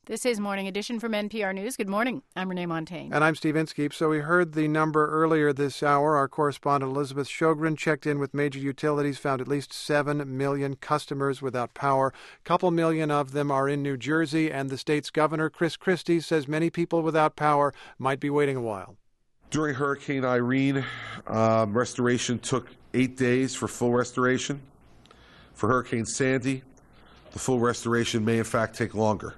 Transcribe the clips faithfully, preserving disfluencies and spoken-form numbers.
This is Morning Edition from N P R News. Good morning. I'm Renee Montagne. And I'm Steve Inskeep. So we heard the number earlier this hour. Our correspondent Elizabeth Sjogren checked in with major utilities, found at least seven million customers without power. A couple million of them are in New Jersey, and the state's governor, Chris Christie, says many people without power might be waiting a while. During Hurricane Irene, um, restoration took eight days for full restoration. For Hurricane Sandy, the full restoration may in fact take longer.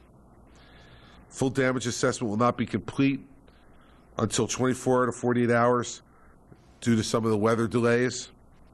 Full damage assessment will not be complete until twenty-four to forty-eight hours due to some of the weather delays.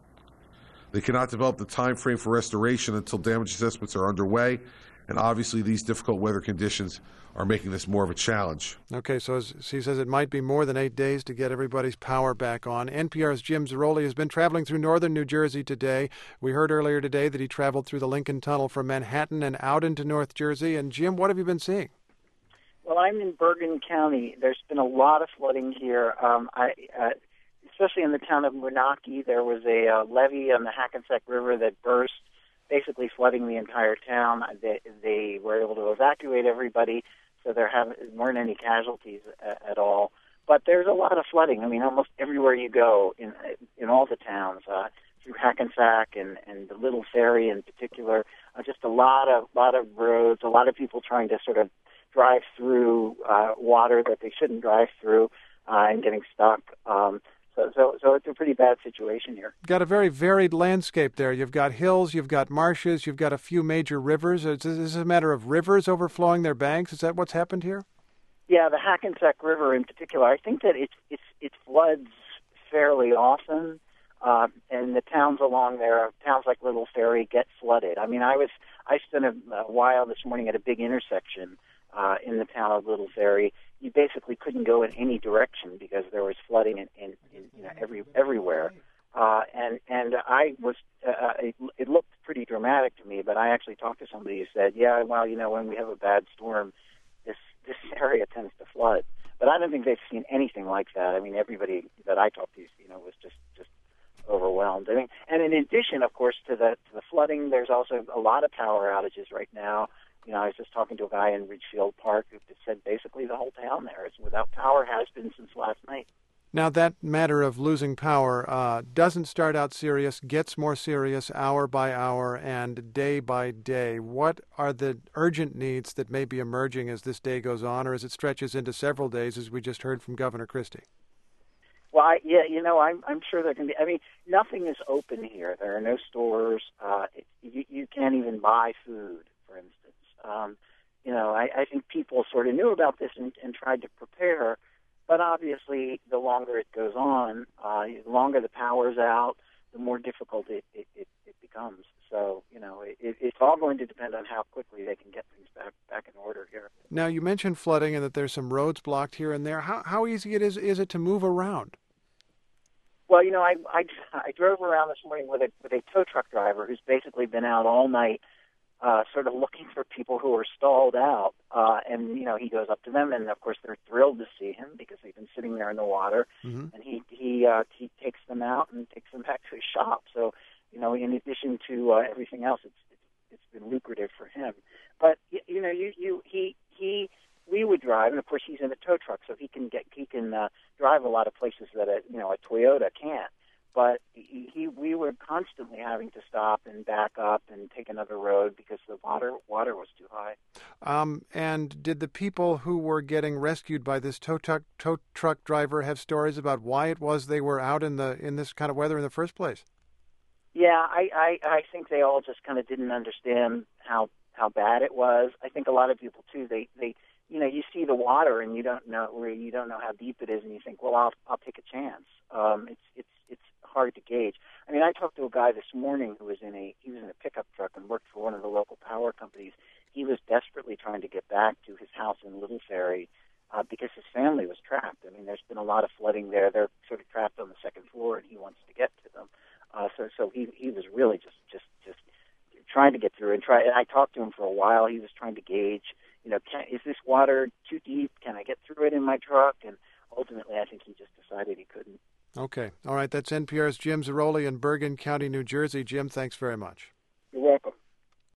They cannot develop the time frame for restoration until damage assessments are underway, and obviously these difficult weather conditions are making this more of a challenge. Okay, so as he says, it might be more than eight days to get everybody's power back on. N P R's Jim Zarroli has been traveling through northern New Jersey today. We heard earlier today that he traveled through the Lincoln Tunnel from Manhattan and out into North Jersey. And Jim, what have you been seeing? Well, I'm in Bergen County. There's been a lot of flooding here, um, I, uh, especially in the town of Moonachie. There was a uh, levee on the Hackensack River that burst, basically flooding the entire town. They, they were able to evacuate everybody, so there haven't, weren't any casualties uh, at all. But there's a lot of flooding. I mean, almost everywhere you go in in all the towns, uh, through Hackensack and, and the Little Ferry in particular, uh, just a lot of lot of roads, a lot of people trying to sort of drive through uh, water that they shouldn't drive through uh, and getting stuck. Um, so, so, so it's a pretty bad situation here. Got a very varied landscape there. You've got hills, you've got marshes, you've got a few major rivers. Is this a matter of rivers overflowing their banks? Is that what's happened here? Yeah, the Hackensack River in particular. I think that it's it's it floods fairly often, uh, and the towns along there, towns like Little Ferry, get flooded. I mean, I was I spent a, a while this morning at a big intersection Uh, in the town of Little Ferry. You basically couldn't go in any direction because there was flooding in, in, in you know every everywhere. Uh, and and I was uh, it, it looked pretty dramatic to me, but I actually talked to somebody who said, yeah, well, you know, when we have a bad storm, this this area tends to flood. But I don't think they've seen anything like that. I mean, everybody that I talked to, you know, was just just overwhelmed. I mean, and in addition, of course, to the to the flooding, there's also a lot of power outages right now. You know, I was just talking to a guy in Ridgefield Park who said basically the whole town there is without power, has been since last night. Now, that matter of losing power uh, doesn't start out serious, gets more serious hour by hour and day by day. What are the urgent needs that may be emerging as this day goes on, or as it stretches into several days, as we just heard from Governor Christie? Well, I, yeah, you know, I'm I'm sure there can be. I mean, nothing is open here. There are no stores. Uh, it, you, you can't even buy food, for instance. Um, you know, I, I think people sort of knew about this and, and tried to prepare, but obviously the longer it goes on, uh, the longer the power's out, the more difficult it, it, it, it becomes. So, you know, it, it's all going to depend on how quickly they can get things back back in order here. Now, you mentioned flooding and that there's some roads blocked here and there. How how easy it is is it to move around? Well, you know, I, I, I drove around this morning with a with a tow truck driver who's basically been out all night, Uh, sort of looking for people who are stalled out. Uh, and, you know, he goes up to them, and, of course, they're thrilled to see him because they've been sitting there in the water. Mm-hmm. And he he uh, he takes them out and takes them back to his shop. So, you know, in addition to uh, everything else, it's, it's it's been lucrative for him. But, you, you know, you, you he he we would drive, and, of course, he's in a tow truck, so he can get he can uh, drive a lot of places that, a, you know, a Toyota can't. But he, he, we were constantly having to stop and back up and take another road because the water water was too high. Um, and did the people who were getting rescued by this tow truck tow truck driver have stories about why it was they were out in the in this kind of weather in the first place? Yeah, I, I, I think they all just kind of didn't understand how how bad it was. I think a lot of people too. They they you know you see the water and you don't know where you don't know how deep it is, and you think, well, I'll I'll take a chance. Um, it's it's it's hard to gauge. I mean, I talked to a guy this morning who was in a he was in a pickup truck and worked for one of the local power companies. He was desperately trying to get back to his house in Little Ferry uh, because his family was trapped. I mean, there's been a lot of flooding there. They're sort of trapped on the second floor, and he wants to get to them. Uh, so, so he he was really just just just trying to get through and try. And I talked to him for a while. He was trying to gauge, you know, can, is this water too deep? Can I get through it in my truck? And ultimately, I think he just decided he couldn't. Okay. All right. That's N P R's Jim Zarroli in Bergen County, New Jersey. Jim, thanks very much. You're welcome.